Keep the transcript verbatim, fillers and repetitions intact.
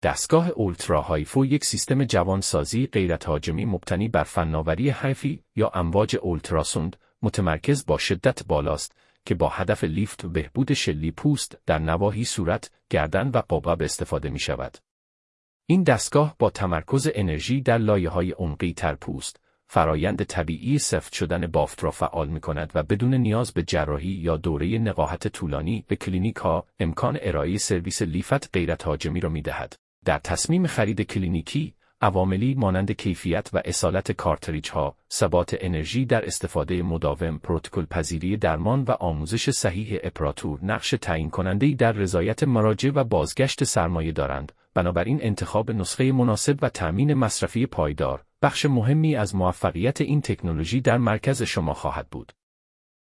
دستگاه اولترا هایفو یک سیستم جوانسازی غیرتهاجمی مبتنی بر فناوری حیفی یا امواج اولتراسوند متمرکز با شدت بالاست که با هدف لیفت و بهبود شلی پوست در نواحی صورت، گردن و قباب استفاده می شود. این دستگاه با تمرکز انرژی در لایه‌های عمقی تر پوست، فرایند طبیعی سفت شدن بافت را فعال می کند و بدون نیاز به جراحی یا دوره نقاهت طولانی به کلینیک ها امکان ارائه سرویس لیفت غیرتهاجمی را می دهد. در تصمیم خرید کلینیکی، عواملی مانند کیفیت و اصالت کارتریج ها، ثبات انرژی در استفاده مداوم، پروتکل پذیری درمان و آموزش صحیح اپراتور نقش تعیین کننده‌ای در رضایت مراجع و بازگشت سرمایه دارند. بنابراین انتخاب نسخه مناسب و تأمین مصرفی پایدار، بخش مهمی از موفقیت این تکنولوژی در مرکز شما خواهد بود.